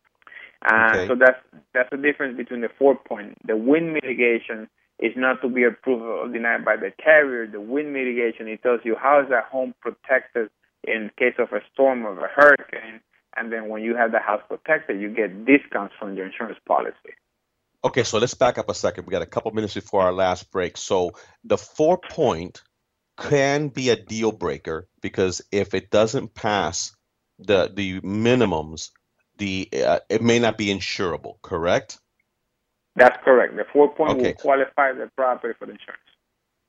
So that's the difference between the 4-point. The wind mitigation is not to be approved or denied by the carrier. The wind mitigation, it tells you how is that home protected in case of a storm or a hurricane. And then when you have the house protected, you get discounts from your insurance policy. Okay, so let's back up a second. We got a couple minutes before our last break. So the 4-point can be a deal breaker because if it doesn't pass the minimums, it may not be insurable, correct? That's correct. The 4-point will qualify the property for the insurance.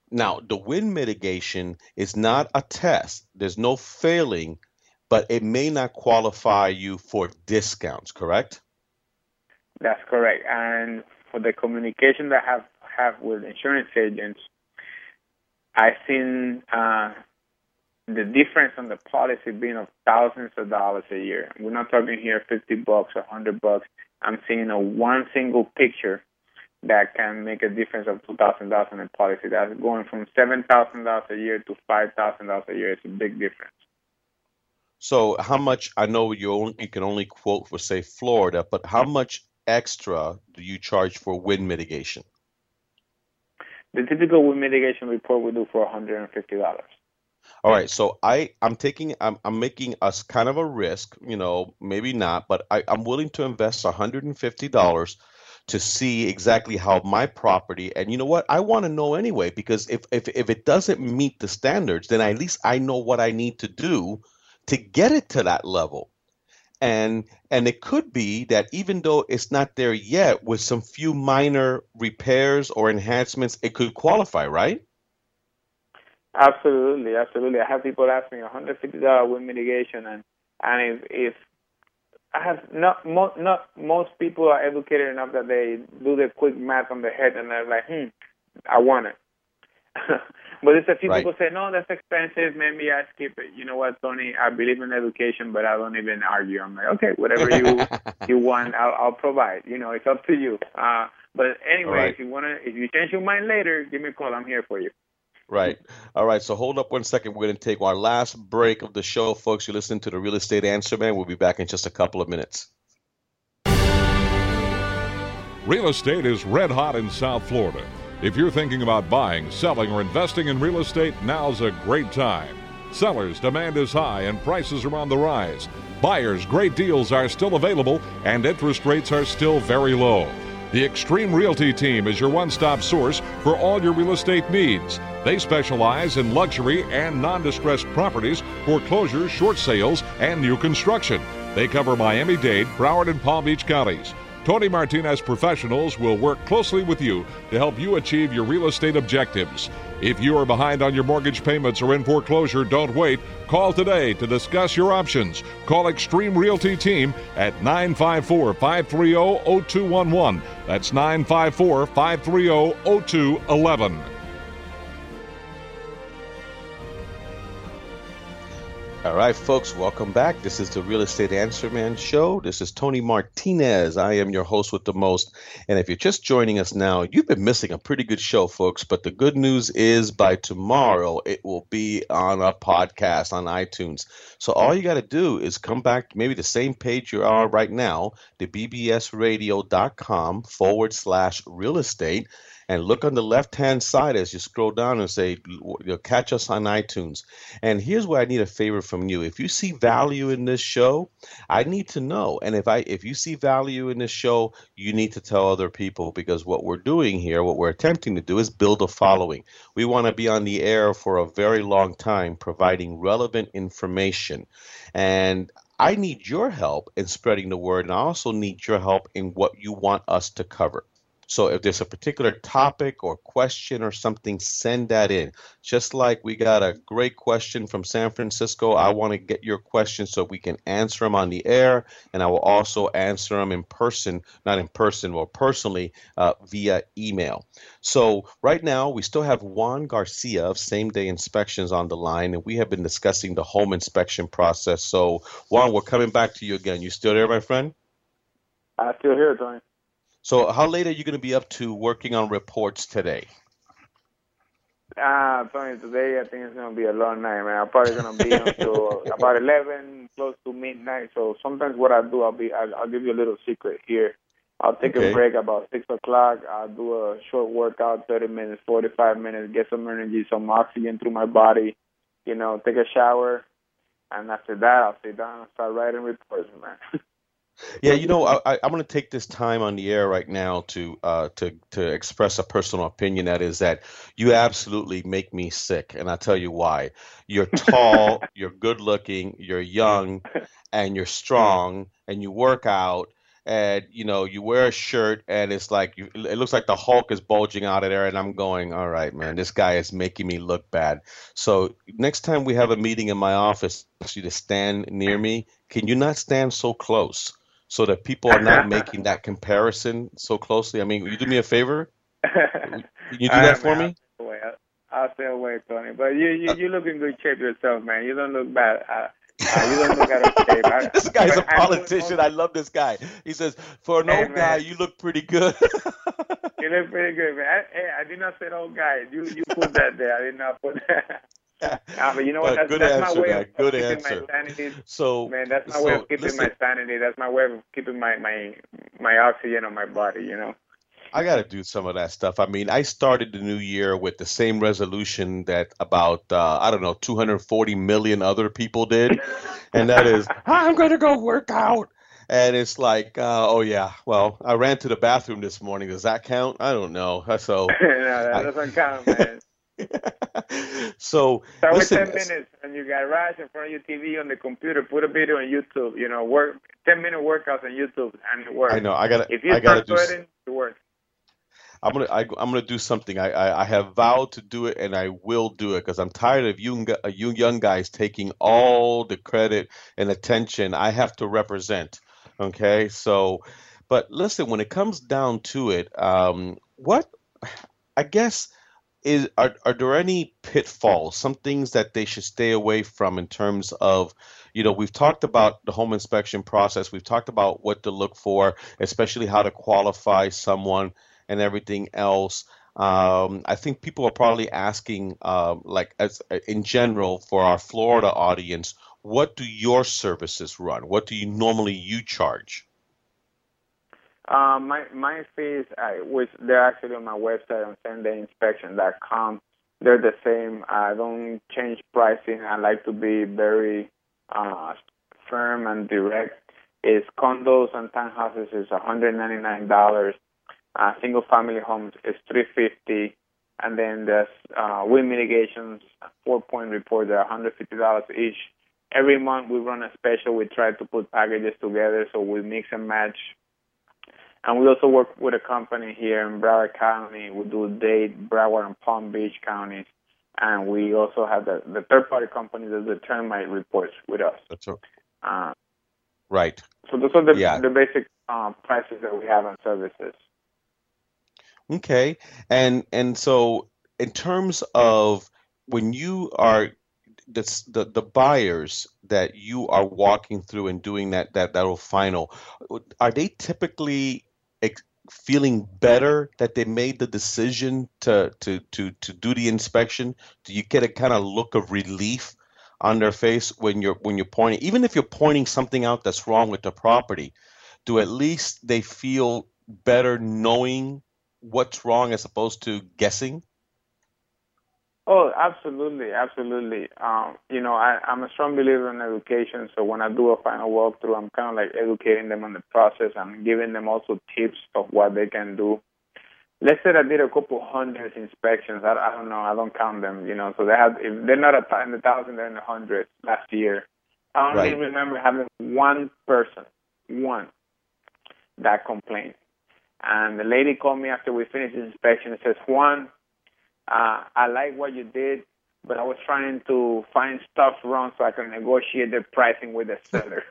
Now, the wind mitigation is not a test. There's no failing, but it may not qualify you for discounts, correct? That's correct. And for the communication that I have with insurance agents, I've seen the difference on the policy being of thousands of dollars a year. We're not talking here $50 or $100. I'm seeing one single picture that can make a difference of $2,000 in policy. That's going from $7,000 a year to $5,000 a year. It's a big difference. So how much, I know you can only quote for, say, Florida, but how much extra do you charge for wind mitigation? The typical wind mitigation report we do for $150. All right, so I'm making us kind of a risk, maybe not, but I'm willing to invest $150 to see exactly how my property, and you know what? I want to know anyway, because if it doesn't meet the standards, then at least I know what I need to do to get it to that level. And it could be that even though it's not there yet, with some few minor repairs or enhancements, it could qualify, right? Absolutely. I have people ask me $150 wind mitigation, and if I have not most people are educated enough that they do the quick math on the head and they're like, I want it. But it's a few people say, no, that's expensive. Maybe I skip it. You know what, Tony? I believe in education, but I don't even argue. I'm like, okay, whatever you want, I'll provide. It's up to you. But anyway, if you change your mind later, give me a call. I'm here for you. Right. All right. So hold up one second. We're going to take our last break of the show, folks. You're listening to the Real Estate Answer Man. We'll be back in just a couple of minutes. Real estate is red hot in South Florida. If you're thinking about buying, selling, or investing in real estate, now's a great time. Sellers' demand is high and prices are on the rise. Buyers' great deals are still available and interest rates are still very low. The Extreme Realty team is your one-stop source for all your real estate needs. They specialize in luxury and non-distressed properties, foreclosures, short sales, and new construction. They cover Miami-Dade, Broward, and Palm Beach counties. Tony Martinez professionals will work closely with you to help you achieve your real estate objectives. If you are behind on your mortgage payments or in foreclosure, don't wait. Call today to discuss your options. Call Extreme Realty Team at 954-530-0211. That's 954-530-0211. All right, folks, welcome back. This is the Real Estate Answer Man Show. This is Tony Martinez. I am your host with the most. And if you're just joining us now, you've been missing a pretty good show, folks. But the good news is by tomorrow, it will be on a podcast on iTunes. So all you got to do is come back, maybe the same page you are right now, the bbsradio.com/real estate. And look on the left-hand side as you scroll down and say, you'll catch us on iTunes. And here's where I need a favor from you. If you see value in this show, I need to know. And if you see value in this show, you need to tell other people, because what we're doing here, what we're attempting to do is build a following. We want to be on the air for a very long time, providing relevant information. And I need your help in spreading the word, and I also need your help in what you want us to cover. So if there's a particular topic or question or something, send that in. Just like we got a great question from San Francisco, I want to get your questions so we can answer them on the air, and I will also answer them in person, not in person, or personally via email. So right now, we still have Juan Garcia of Same Day Inspections on the line, and we have been discussing the home inspection process. So Juan, we're coming back to you again. You still there, my friend? I'm still here, Tony. So how late are you going to be up to working on reports today? Tony, today I think it's going to be a long night, man. I'm probably going to be until about 11, close to midnight. So sometimes what I do, I'll give you a little secret here. I'll take a break about 6 o'clock. I'll do a short workout, 30 minutes, 45 minutes, get some energy, some oxygen through my body, take a shower. And after that, I'll sit down and start writing reports, man. Yeah, I'm going to take this time on the air right now to express a personal opinion. That is that you absolutely make me sick, and I'll tell you why. You're tall, you're good looking, you're young, and you're strong, and you work out. and you wear a shirt, and it's like it looks like the Hulk is bulging out of there, and I'm going, all right, man, this guy is making me look bad. So next time we have a meeting in my office, I want you to stand near me. Can you not stand so close so that people are not making that comparison so closely? I mean, will you do me a favor? Can you do All that right, for man. me? I'll stay away, Tony. But you look in good shape yourself, man. You don't look bad. You don't look out of shape. This guy's a But I know politician. I love this guy. He says, for an hey, old guy, man, you look pretty good. you look pretty good, man. I did not say old guy. You put that there. I did not put that. But you know what? But good That's my answer, way man. of Good keeping answer. my sanity. So, Man, that's my way of keeping listen, my sanity. That's my way of keeping my oxygen on my body. I got to do some of that stuff. I mean, I started the new year with the same resolution that about, I don't know, 240 million other people did. And that is, I'm going to go work out. And it's like, oh, yeah, well, I ran to the bathroom this morning. Does that count? I don't know. So, No, that I, doesn't count, man. so Start with listen, 10 minutes and you got Raj in front of your TV on the computer. Put a video on YouTube. Work 10-minute workouts on YouTube and it I works. know If you I gotta start do. sweating, it works. I'm gonna do something. I have vowed to do it, and I will do it because I'm tired of you young guys taking all the credit and attention. I have to represent. Okay, so, but listen, when it comes down to it, what I guess are there any pitfalls, some things that they should stay away from in terms of, we've talked about the home inspection process, we've talked about what to look for, especially how to qualify someone and everything else. I think people are probably asking, like as in general for our Florida audience, what do your services run? What do you normally charge? My fees, which they're actually on my website on SameDayInspection.com, they're the same. I don't change pricing. I like to be very firm and direct. Is condos and townhouses is $199. Single family homes is $350, and then there's wind mitigations, 4-point report. They're $150 each. Every month we run a special. We try to put packages together, so we mix and match. And we also work with a company here in Broward County. We do Dade, Broward, and Palm Beach counties. And we also have the third-party company that do termite reports with us. That's right. Uh, Right. so those are Yeah. the basic prices that we have on services. Okay. And so in terms of when you are the buyers that you are walking through and doing that final, are they typically feeling better that they made the decision to do the inspection? Do you get a kind of look of relief on their face when you're pointing, even if you're pointing something out that's wrong with the property? Do at least they feel better knowing what's wrong as opposed to guessing? Oh, absolutely, absolutely. I'm a strong believer in education. So when I do a final walkthrough, I'm kind of like educating them on the process. I'm giving them also tips of what they can do. Let's say I did a couple hundred inspections. I don't know. I don't count them. So if they're not in the thousand, they're in the hundreds last year. I only Right. remember having one person, that complained. And the lady called me after we finished the inspection and says, Juan, I like what you did, but I was trying to find stuff wrong so I can negotiate the pricing with the seller.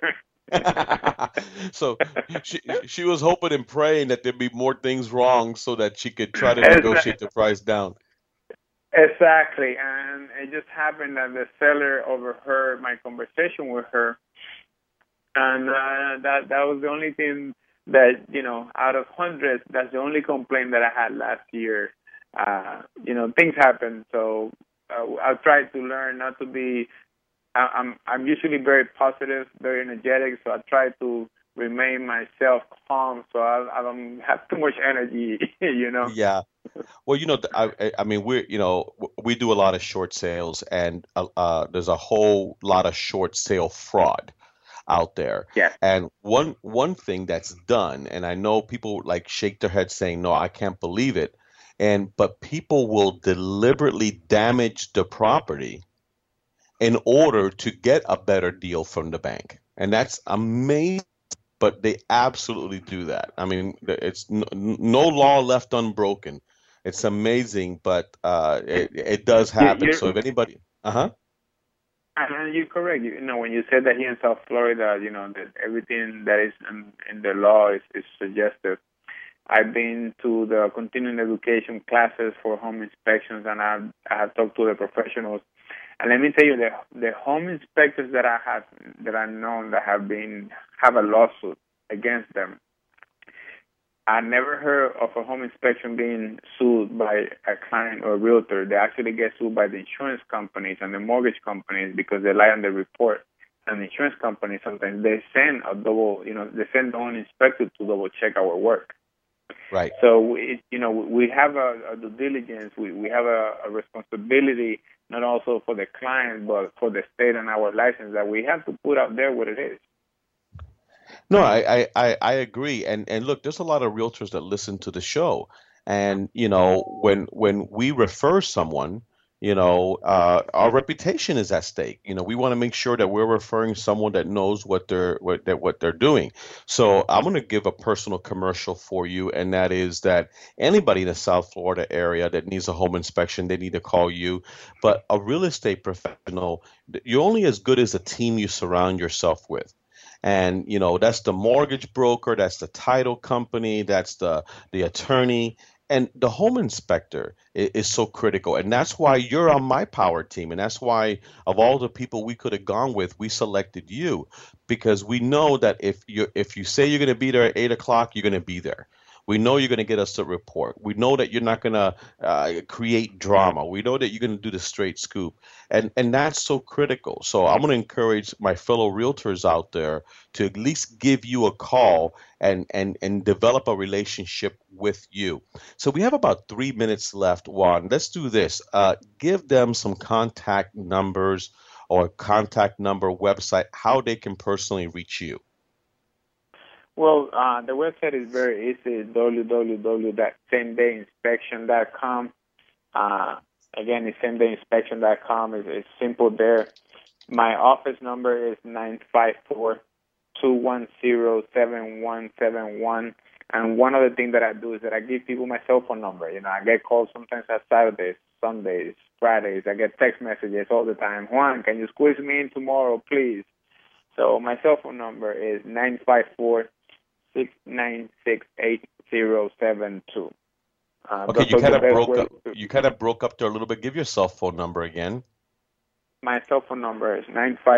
So she was hoping and praying that there'd be more things wrong so that she could try to negotiate the price down. Exactly. And it just happened that the seller overheard my conversation with her. And that was the only thing that, out of hundreds, that's the only complaint that I had last year. Things happen. So I've tried to learn not to be, I'm usually very positive, very energetic. So I try to remain myself calm so I don't have too much energy, Yeah. Well, I mean, we do a lot of short sales, and there's a whole lot of short sale fraud out there. Yeah. And one thing that's done, and I know people like shake their heads saying, "No, I can't believe it," but people will deliberately damage the property in order to get a better deal from the bank, and that's amazing but they absolutely do that. I mean, it's no law left unbroken. It's amazing, but it does happen. You're, So if anybody, uh-huh. and you're correct. When you said that here in South Florida, that everything that is in the law is suggested. I've been to the continuing education classes for home inspections, and I have talked to the professionals. And let me tell you, the home inspectors that I know that have a lawsuit against them, I never heard of a home inspection being sued by a client or a realtor. They actually get sued by the insurance companies and the mortgage companies because they lie on the report. And the insurance companies sometimes they send they send the home inspector to double check our work. Right. So we have a due diligence. We have a responsibility not also for the client but for the state and our license that we have to put out there what it is. No, I agree. And look, there's a lot of realtors that listen to the show. And, when we refer someone, our reputation is at stake. We want to make sure that we're referring someone that knows what they're doing. So I'm going to give a personal commercial for you, and that is that anybody in the South Florida area that needs a home inspection, they need to call you. But a real estate professional, you're only as good as the team you surround yourself with. And, that's the mortgage broker, that's the title company, that's the attorney. And the home inspector is so critical. And that's why you're on my power team. And that's why of all the people we could have gone with, we selected you, because we know that if you say you're going to be there at 8 o'clock, you're going to be there. We know you're going to get us a report. We know that you're not going to create drama. We know that you're going to do the straight scoop. And that's so critical. So I'm going to encourage my fellow realtors out there to at least give you a call and develop a relationship with you. So we have about 3 minutes left, Juan. Let's do this. Give them some contact numbers or contact number, website, how they can personally reach you. Well, the website is very easy, www.samedayInspection.com. Again, it's samedayInspection.com. It's simple there. My office number is 954-210-7171. And one other thing that I do is that I give people my cell phone number. I get calls sometimes on Saturdays, Sundays, Fridays. I get text messages all the time. Juan, can you squeeze me in tomorrow, please? So my cell phone number is 954-696-8072. Okay, you kind of broke up there a little bit. Give your cell phone number again. My cell phone number is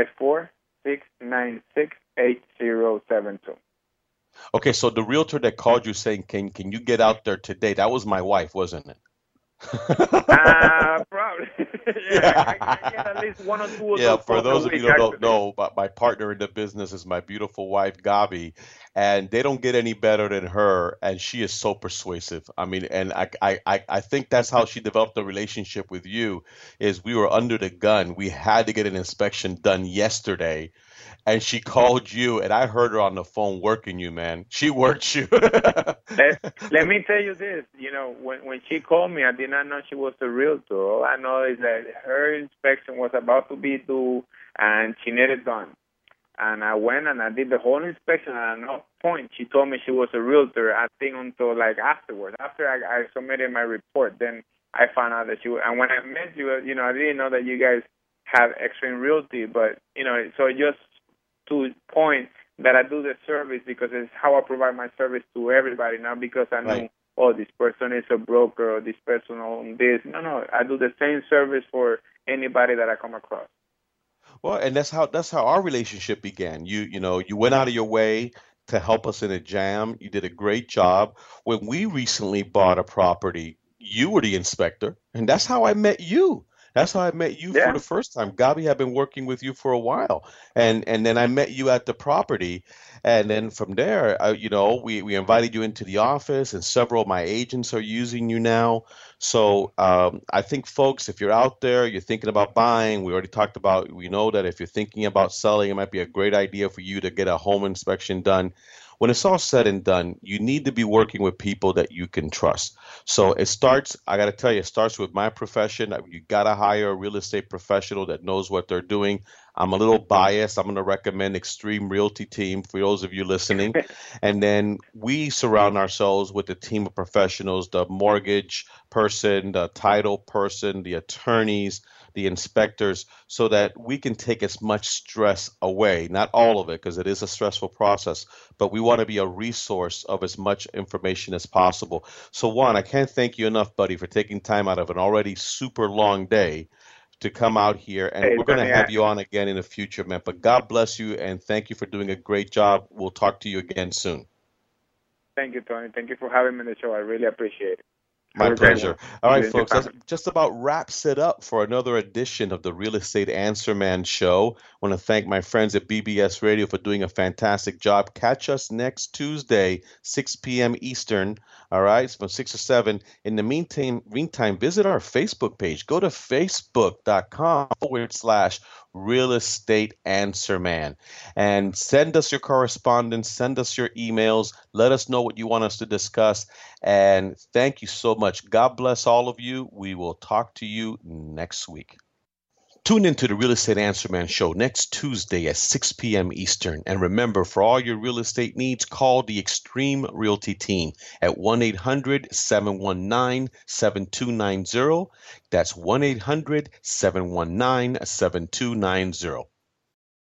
954-696-8072. Okay, so the realtor that called you saying, can you get out there today? That was my wife, wasn't it? Probably. Yeah, I get at least one or two of Yeah, those for calls a those of you week, who don't actually. know, but my partner in the business is my beautiful wife, Gabi, and they don't get any better than her, and she is so persuasive. I mean, and I think that's how she developed a relationship with you, is we were under the gun. We had to get an inspection done yesterday, and she called you, and I heard her on the phone working you, man. She worked you. Let me tell you this. When she called me, I did not know she was a realtor. All I know is that her inspection was about to be due, and she needed it done. And I went and I did the whole inspection, and at no point she told me she was a realtor. I think until afterwards. After I submitted my report, then I found out that she was. And when I met you, I didn't know that you guys have Extreme Realty, but, so just to point that I do the service because it's how I provide my service to everybody, not because I know, Right. oh, this person is a broker or this person owns this. No, I do the same service for anybody that I come across. Well, and that's how our relationship began. You went out of your way to help us in a jam. You did a great job. When we recently bought a property, you were the inspector, and that's how I met you. That's how I met you for Yeah. the first time. Gabi had been working with you for a while, and then I met you at the property, and then from there, we invited you into the office, and several of my agents are using you now. So I think, folks, if you're out there, you're thinking about buying, we already talked about, we know that if you're thinking about selling, it might be a great idea for you to get a home inspection done. When it's all said and done, you need to be working with people that you can trust. So I got to tell you, it starts with my profession. You got to hire a real estate professional that knows what they're doing. I'm a little biased. I'm going to recommend Extreme Realty Team for those of you listening. And then we surround ourselves with a team of professionals, the mortgage person, the title person, the attorneys, the inspectors, so that we can take as much stress away, not all of it, because it is a stressful process, but we want to be a resource of as much information as possible. So Juan, I can't thank you enough, buddy, for taking time out of an already super long day to come out here, and Hey, we're going to Tony, have you on again in the future, man. But God bless you, and thank you for doing a great job. We'll talk to you again soon. thank you, Tony. Thank you for having me on the show. I really appreciate it. My Have a great pleasure. one. All You right, and your folks, that family. just about wraps it up for another edition of the Real Estate Answer Man Show. I want to thank my friends at BBS Radio for doing a fantastic job. Catch us next Tuesday, 6 p.m. Eastern. All right, it's from 6 to 7. In the meantime, visit our Facebook page. Go to facebook.com/Real Estate Answer Man and send us your correspondence, send us your emails, let us know what you want us to discuss. And thank you so much. God bless all of you. We will talk to you next week. Tune into the Real Estate Answer Man Show next Tuesday at 6 p.m. Eastern. And remember, for all your real estate needs, call the Extreme Realty Team at 1-800-719-7290. That's 1-800-719-7290.